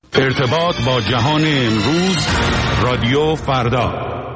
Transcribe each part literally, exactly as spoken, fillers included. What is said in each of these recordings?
ارتباط با جهان امروز، رادیو فردا.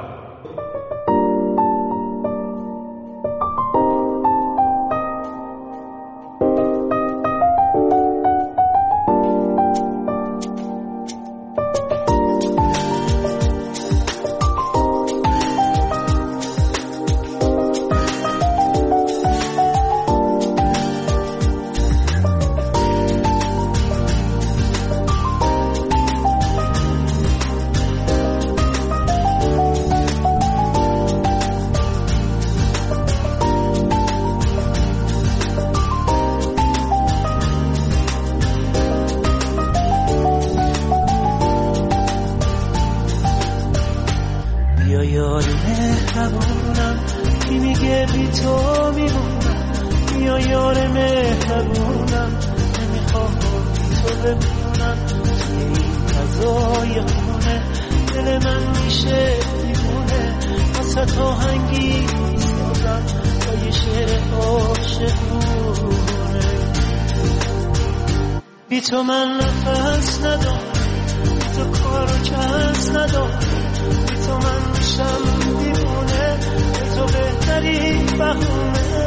تو من نفس ندارم، تو کار و کس ندارم، بی تو من میشم دیوونه، بی تو بهترین بهونه.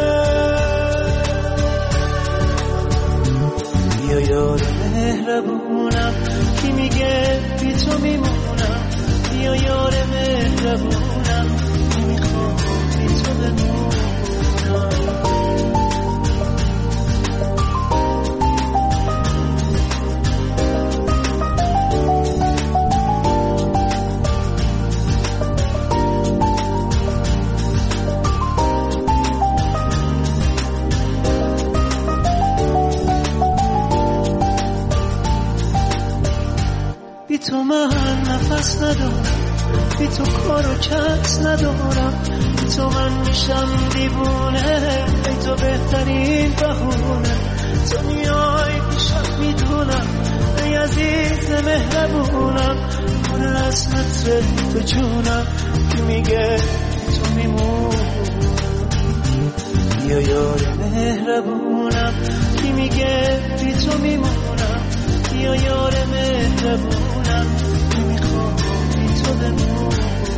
بیا یار مهربونم کی میگه بی تو میمونم، بیا یار مهربونم کی میخوام بی تو بمونم. بی تو من نفس ندارم، بی تو کار و کس ندارم، بی تو من میشم دیوونه، بی تو بهترین بهونه. دنیای پیشم میدونم ای عزیز مهربونم، پر از نصر تو جونم کی میگه تو میمونم. بیا یار مهربونم کی میگه بی تو میمونم، بیا یار مهربونم کی میخوام بی تو بمونم.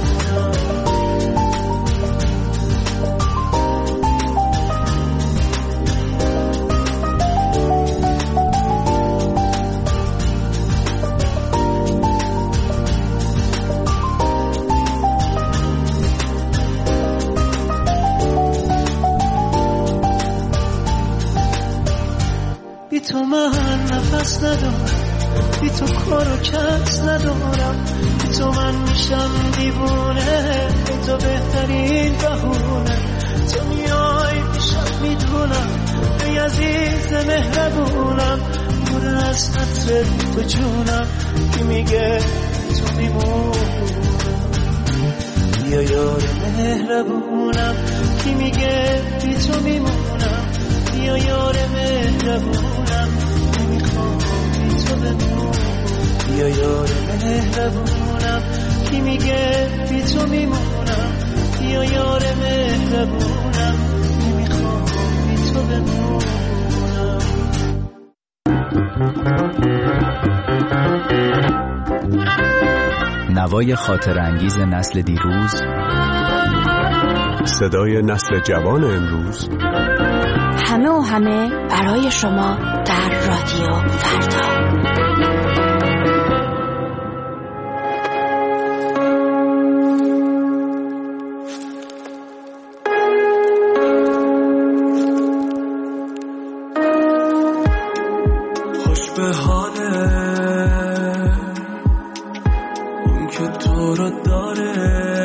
بی تو من نفس ندارم، بی تو کار و کس ندارم، بی تو من میشم دیوونه، بی تو بهترین بهونه. دنیای پیشم میدونم ای عزیز مهربونم، پر از نصر تو جونم کی میگه تو میمونم. بیا یار مهربونم کی میگه بی تو میمونم، بیا یار مهربونم نمیخوام بی تو بمونم. بیا یار مهربونم کی میگه بی تو میمونم، بیا یار مهربونم نمیخوام بی تو بمونم. نوای خاطر انگیز نسل دیروز، صدای نسل جوان امروز، همه و همه برای شما در رادیو فردا. خوش به حاله اون که تو رو داره،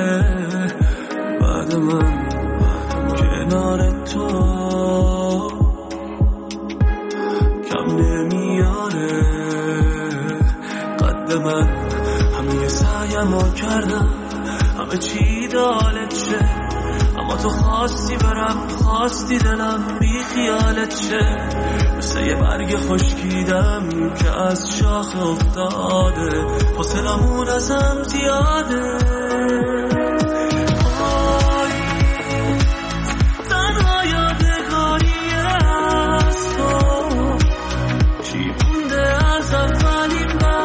بعد من کنار تو کم نمیاره. قد من همه سعیمو کردم، همه چی دالت شه، اما تو خواستی برم، خواستی دلم بی خیالت شه. مثل یه برگ خشکیدم که از شاخ افتاده، حوصله‌مون ازم زیاده. چی مونده از اولین بار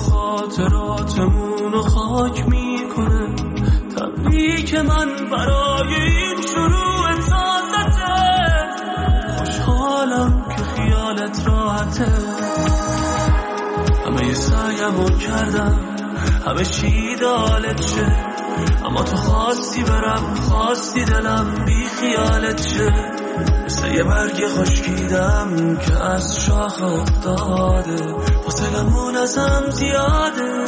خاطراتمونو خاک میکنه. تبریک من برای این شروع تازته، خوشحالم که خیالت راحته. همه سعیمو کردم همه چی دالت شه، اما تو خواستی برم خواستی دلم بی خیالت شه. مثل یه برگ خشکیدم که از شاخ افتاده، فاصلمون ازم زیاده.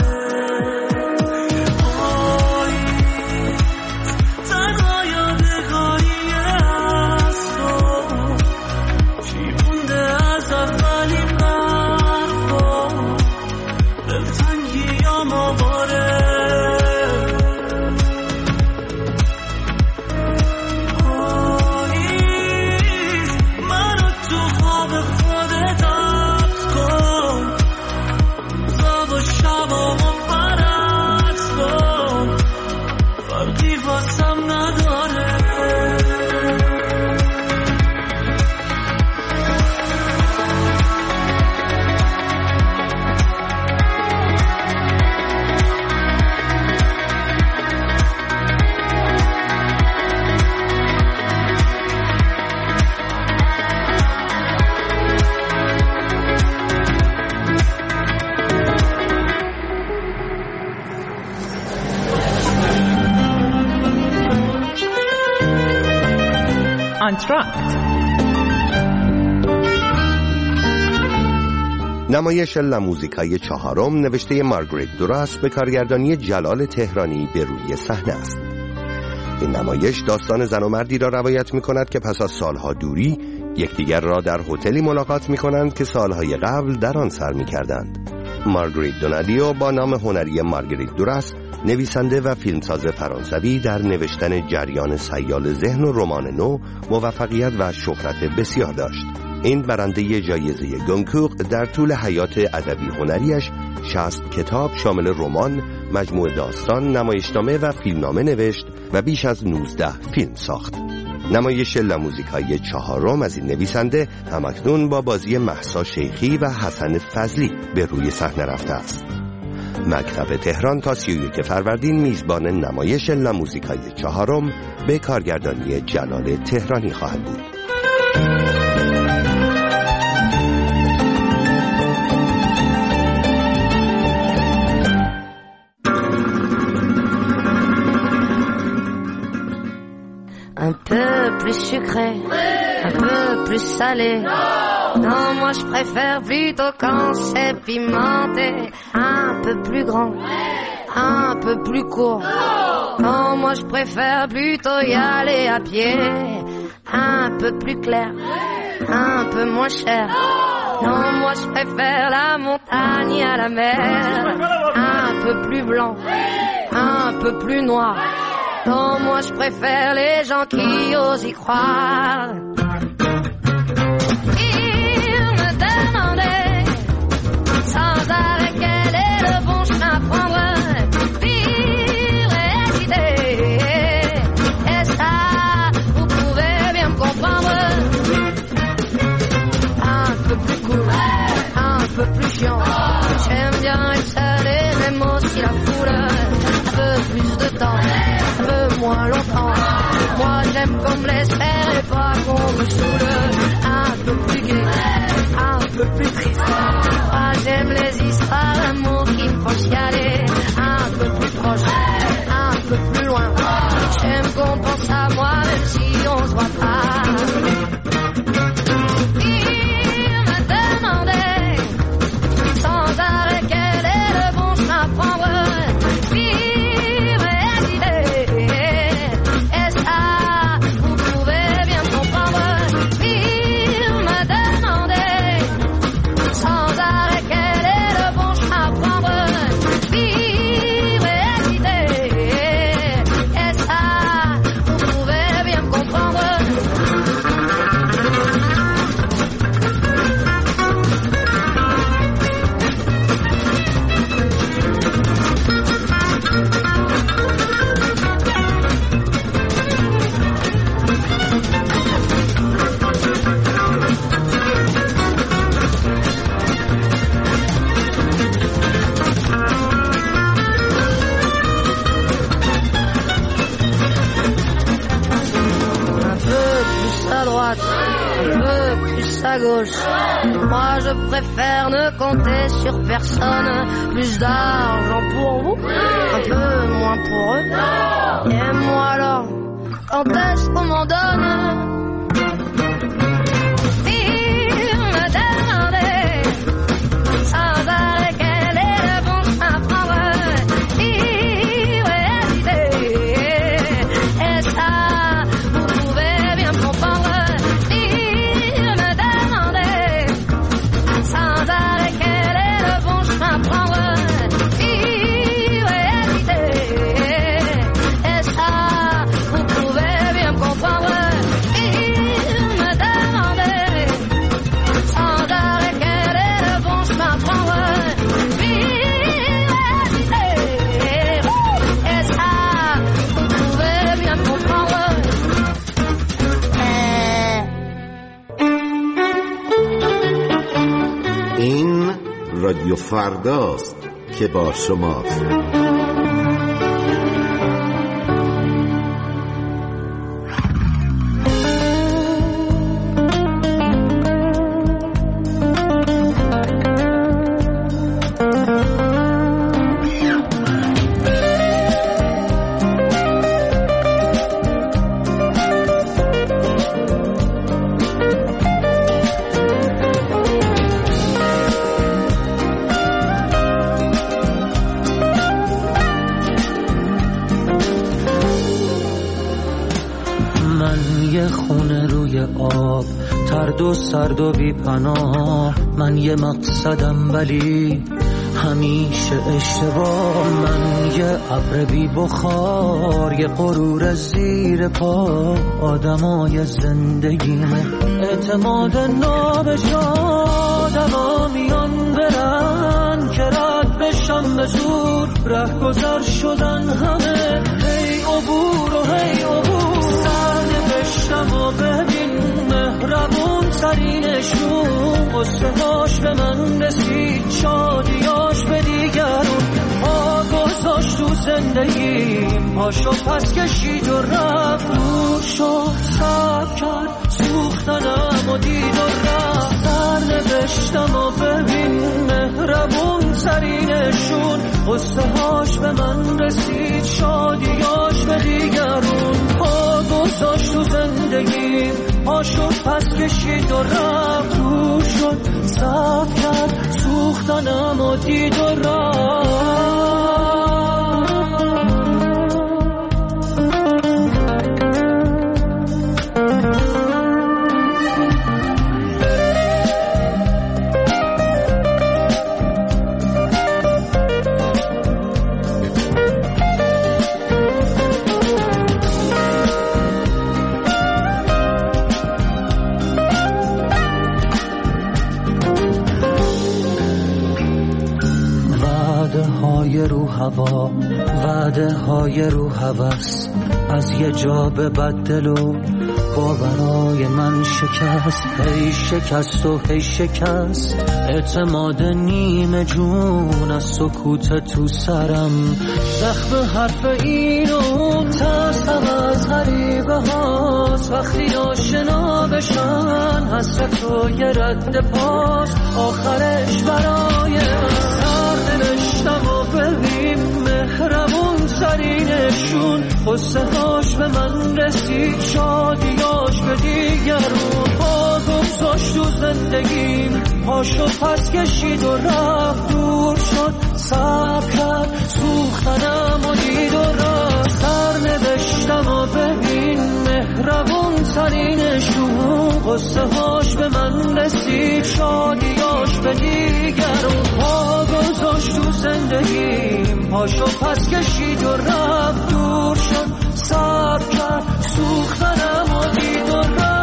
نمایش لاموزیکای چهارم نوشته مارگریت دوراس به کارگردانی جلال تهرانی به روی صحنه است. این نمایش داستان زن و مردی را روایت می کند که پس از سالها دوری یکدیگر را در هتلی ملاقات می کنند که سالهای قبل در آن سر می کردند. مارگریت دونادیو با نام هنری مارگریت دوراس، نویسنده و فیلمساز فرانسوی، در نوشتن جریان سیال ذهن و رمان نو موفقیت و شهرت بسیار داشت. این برنده جایزه گونکور در طول حیات ادبی هنریش شصت کتاب شامل رمان، مجموعه داستان، نمایشنامه و فیلمنامه نوشت و بیش از نوزده فیلم ساخت. نمایش لاموزیکای چهارم از این نویسنده همکنون با بازی مهسا شیخی و حسن فضلی به روی صحنه رفته است. مکتب تهران تا سی و یک فروردین میزبان نمایش لاموزیکای چهارم به کارگردانی جلال تهرانی خواهد بود. Un peu plus sucré, un peu plus salé. Non, moi je préfère plutôt quand c'est pimenté. Un peu plus grand, un peu plus court. Non, moi je préfère plutôt y aller à pied. Un peu plus clair, un peu moins cher. Non, moi je préfère la montagne à la mer. Un peu plus blanc, un peu plus noir. Non, moi je préfère les gens qui osent y croire. Il me demandait sans arrêt quel est le bon chemin à prendre. Vivre et hésiter, et ça, vous pouvez bien me comprendre. Un peu plus cool, un peu plus chiant. J'aime bien être seul et même aussi la foule. Un peu plus de temps, un peu moins longtemps. Moi j'aime qu'on me laisse faire et pas qu'on me saoule. Un peu plus gai, un peu plus triste. Moi j'aime les histoires d'amour qui me font chialer. Un peu plus proche, un peu plus loin. J'aime qu'on pense à moi même si on se voit pas. Il me demandait sans arrêt quel est le bon chemin à prendre. Sans arrêt, quel est le bon chemin à prendre? à gauche. Moi je préfère ne compter sur personne. Plus d'argent pour vous, un peu moins pour eux. Et moi alors, quand est-ce qu'on m'en donne? Il me demandait sans arrêt quel est le bon chemin à prendre. Il m'a hésité, et ça vous pouvez bien comprendre. Il me demandait sans arrêt quel est le bon chemin à prendre. Il m'a hésité, et ça vous pouvez bien comprendre. Il me demandait sans arrêt quel est le bon chemin à prendre. Il m'a hésité, et ça vous pouvez bien comprendre. این رادیو فرداست که با شماست. ترد و سرد و بی پناه، من یه مقصدم ولی همیشه اشتباه. من یه ابر بی بخار، یه غرور زیر پا. آدمای زندگیمه اعتماد نابجا، دما میان برن که رد بشم به زور. ره گذر شدن همه، هی عبور و هی عبور. سر نوشتم و ببین مهربون ترینشون، قصه هاش به من رسید، شادیاش به دیگرون. پا گذاشت تو زندگیم، پاشو پس کشید و رفت. دور شد صبر کرد، سوختنم و دید و رفت. سر نوشتم و ببین مهربون ترینشون، قصه هاش به من رسید، شادیاش به دیگرون. پا گذاشت تو زندگیم، پاشو پس کشید و رفت. دور شد صبر کرد، سوختنم و دید و رفت. رو هوا، وعده های رو هوس، از یه جا به بدل و باورای من شکست. هی شکست و هی شکست، اعتماد نیمه جون از سکوت تو سرم. زخم حرف این و اون، ترسم از غریبه هاست. وقتی آشنا بشن حسرت و یه رد پاس، آخرش برای من. سر نوشتم و ببین مهربون ترینشون، قصه هاش به من رسید، شادیاش به دیگرون. پا گذاشت تو زندگیم، پاشو پس کشید و رفت. دور شد صبر کرد، سوختنم و دید و رفت. سر نوشتم و ببین مهربون ترینشون، قصه هاش به من رسید، شادیاش به دیگرون. پا گذاشت تو زندگیم، پاشو پس کشید و رفت. دور شد صبر کرد، سوختنم و دید و رفت.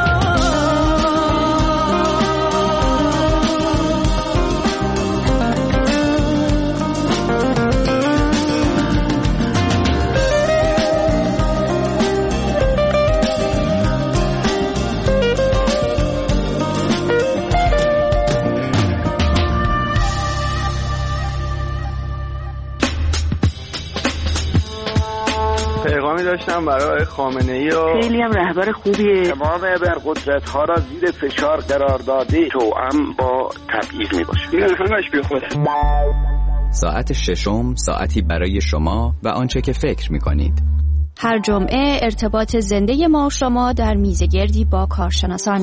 پیغامی داشتم برای خامنه‌ای و خیلی هم رهبر خوبیه. تمام ابرقدرت‌ها را زیر فشار قرار داده توأم با تبعیض میباشه. این همش بی خوده. ساعت ششم ساعتی برای شما و آنچه که فکر می‌کنید. هر جمعه ارتباط زنده ما و شما در میزگردی با کارشناسان.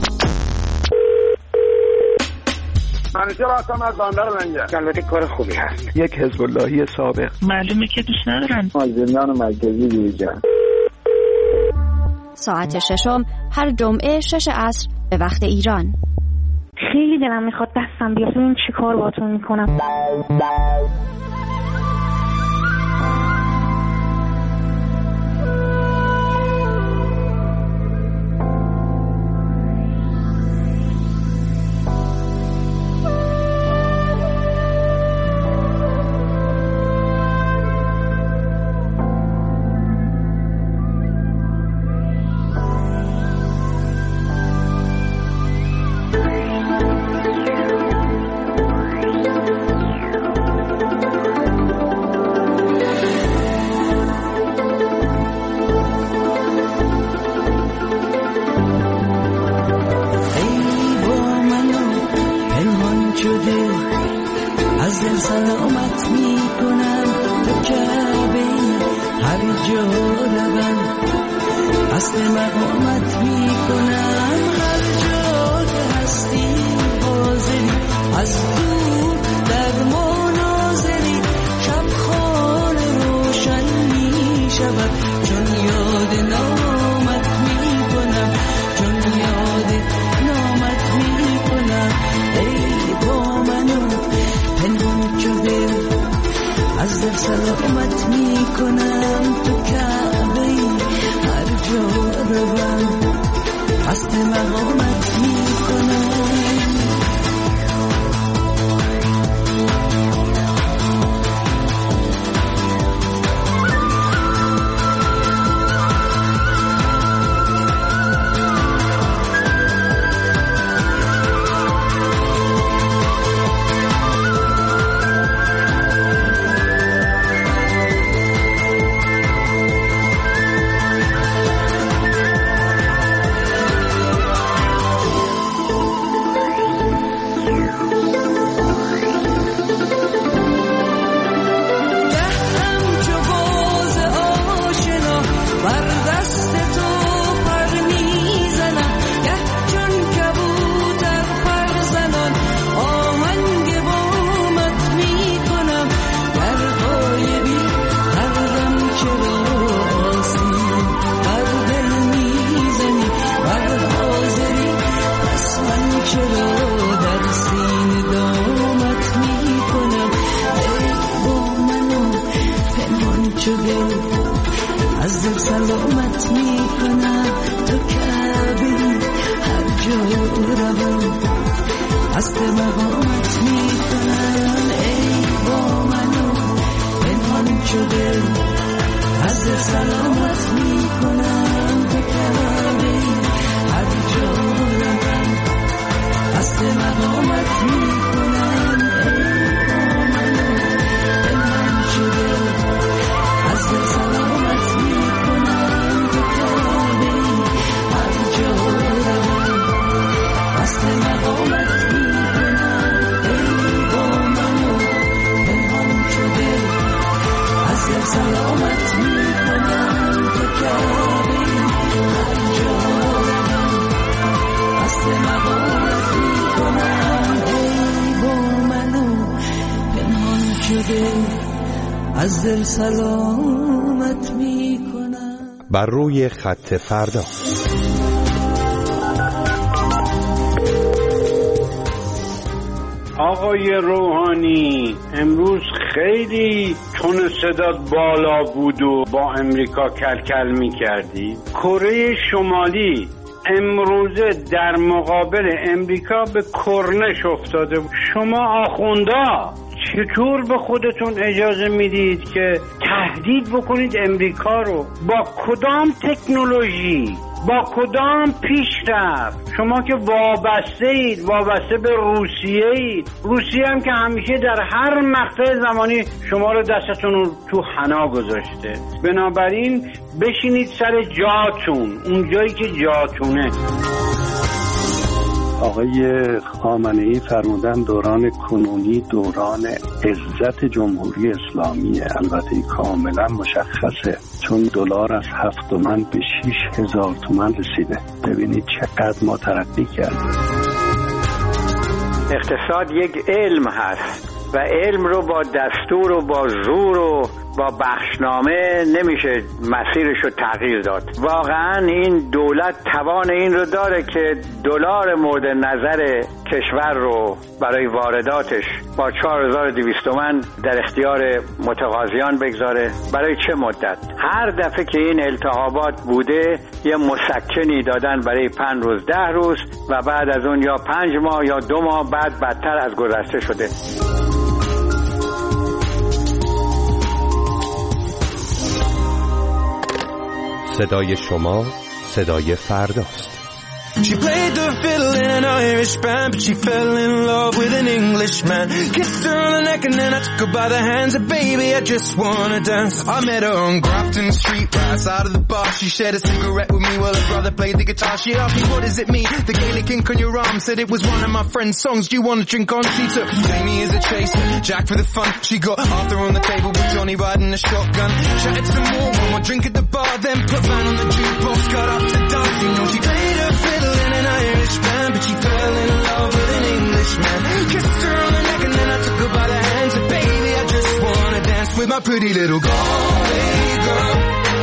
منیجر آسام از باندر منجر. البته کار خوبی هست. یک حزب اللهی سابق. معلومه که دوست ندارن. از زندان مرکزی بیرون. ساعت ششم هر جمعه شش عصر به وقت ایران. خیلی دلم میخواد دستم بیاد این چی کار باتون میکنم. از دل سلامت می کنم. بر روی خط فردا. آقای روحانی، امروز خیلی تون صدات بالا بود و با امریکا کلکل می کردی. کره شمالی امروزه در مقابل امریکا به کرنش افتاده. شما آخوندا چطور به خودتون اجازه میدید که تهدید بکنید امریکا رو؟ با کدام تکنولوژی، با کدام پیشرفت؟ شما که وابسته اید، وابسته به روسیه اید. روسیه هم که همیشه در هر مقطع زمانی شما رو دستتون رو تو حنا گذاشته. بنابراین بشینید سر جاتون، اون جایی که جاتونه. آقای خامنه‌ای فرمودن دوران کنونی دوران عزت جمهوری اسلامیه. البته کاملا مشخصه، چون دلار از هفت تومن به شیش هزار تومن رسیده. ببینید چقدر ما ترقی کردیم. اقتصاد یک علم هست و علم رو با دستور و با زور و با بخشنامه نمیشه مسیرش رو تغییر داد. واقعا این دولت توان این رو داره که دلار مورد نظر کشور رو برای وارداتش با چهار هزار و دویست تومان در اختیار متقاضیان بگذاره. برای چه مدت؟ هر دفعه که این التهابات بوده یه مسکنی دادن برای پنج روز ده روز و بعد از اون یا پنج ماه یا دو ماه بعد بدتر از گذشته شده. صدای شما صدای فرداست. She played the fiddle in an Irish band, but she fell in love with an Englishman. Kissed her on the neck and then I took her by the hands. And baby, I just wanna dance. I met her on Grafton Street, right outside of the bar. She shared a cigarette with me while her brother played the guitar. She asked me, what does it mean? The Gaelic ink on your arm. Said it was one of my friend's songs. Do you wanna drink on? She took Jamie as a chaser, Jack for the fun. She got Arthur on the table with Johnny riding a shotgun. Chatted some more, one more drink at the bar. Then put Van on the jukebox, got up to dance. You know she played her fiddle in an Irish band, but she fell in love with an Englishman. Kissed her on the neck and then I took her by the hands. And baby, I just wanna dance with my pretty little Galway girl.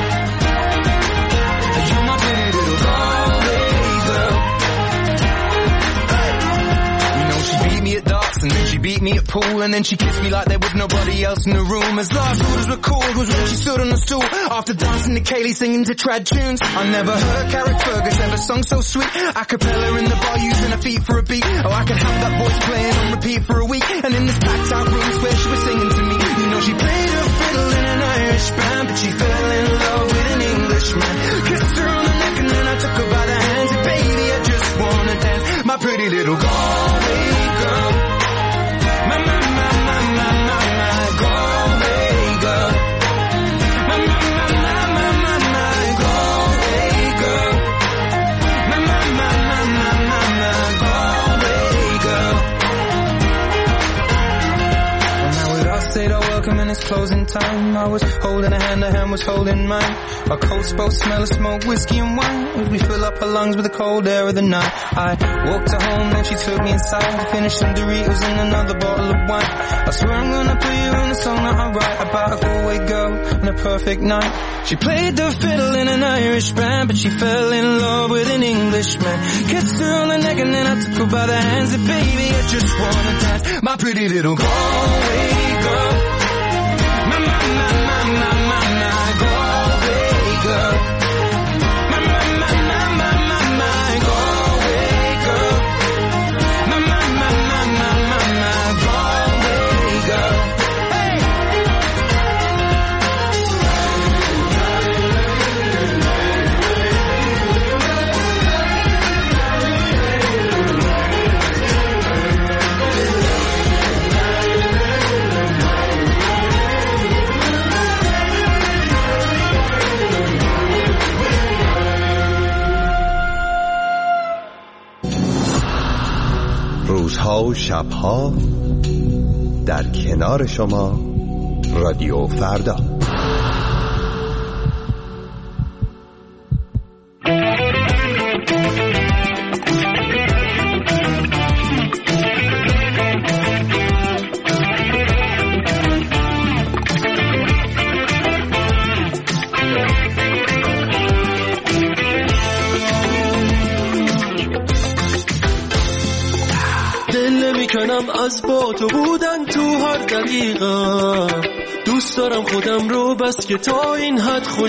You're my pretty little Galway girl. Hey. You know she beat me at darts and then she beat me at pool, and then she kissed me like there was nobody else in the room. As last orders were called was when she stood on the stool after dancing to Kaylee singing to trad tunes. I never heard Carrick Fergus ever sung so sweet. A cappella in the bar using her feet for a beat. Oh, I could have that voice playing on repeat for a week. And in this packed out room where she was singing to me. You know she played her fiddle in an Irish band, but she fell in love with an Englishman. Kissed her on the neck and then I took her by the hands. And baby, I just wanna dance, my pretty little Galway girl. My, my, my, my, my, my, my Galway girl. My, my, my, my, my, my, my Galway girl. My, my, my, my, my, my, my Galway girl. Well, now with us they'd all welcome and it's closing time. I was holding a hand, her hand was holding mine. Our coats both smell of smoke, whiskey and wine. As we fill up her lungs with the cold air of the night. I walked her home, then she took me inside. Finished some Doritos and another bottle of wine. I swear I'm gonna put you in the song that I write about a Galway girl and a perfect night. She played the fiddle in an Irish band, but she fell in love with an Englishman. Kissed her on the neck and then I took her by the hands. And baby, I just wanna dance, my pretty little Galway girl. My, my, my, my, my, my, my Galway girl. My, my, my, my, my, my, my Galway girl. My, my, my, my, my, my, my Galway girl. Hey! روزها و شبها در کنار شما رادیو فردا. از با تو بودن تو هر دقیقه، دوست دارم خودم رو بس که تا این حد خوش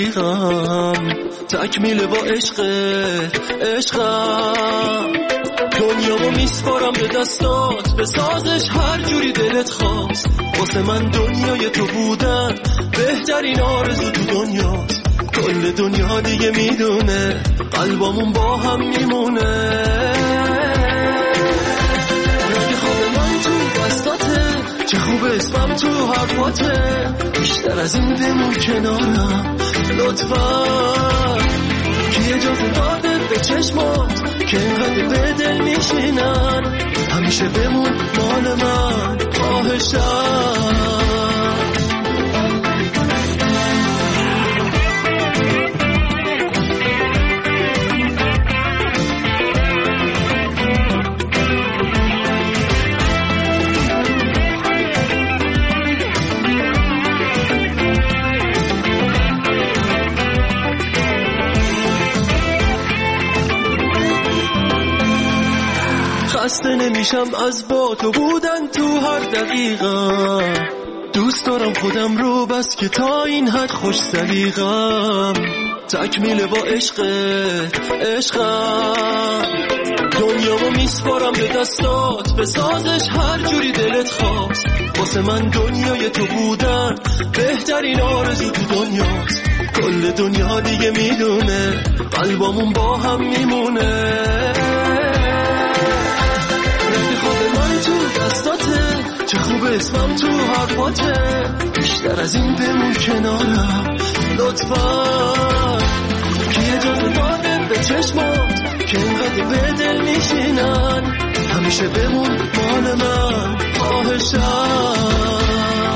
سلیقم، تکمیل با عشق عشقم. دنیامو میسپارم به دستات، به سازش هر جوری دلت خواست. واسه من دنیای تو بودن بهترین آرزو تو دنیاست. کل دنیا دیگه میدونه قلبامون با هم میمونه. رنگ خواب من تو دستاته، چه خوب اسمم تو حرفاته. بیشتر از این بمون کنارم لطفا، کی اجازه داده به چشمات که اینقدر به دل میشینن. همیشه بمون مال من خواهشم. خسته نمیشم از با تو بودن تو هر دقیقه. دوست دارم خودم رو بس که تا این حد خوش سلیقم. تکمیل با عشقت عشقم. دنیامو میسپارم به دستات، به سازش هر جوری دلت خواست. واسه من دنیای تو بودن بهترین آرزو تو دنیاست. کل دنیا دیگه میدونه قلبامون با هم میمونه. تو دستاته، چه خوب اسمم تو حرفاته. بیشتر از این بمون کنارم لطفا، کی اجازه داده به چشمات که اینقدر به دل میشینن. همیشه بمون مال من خواهشم.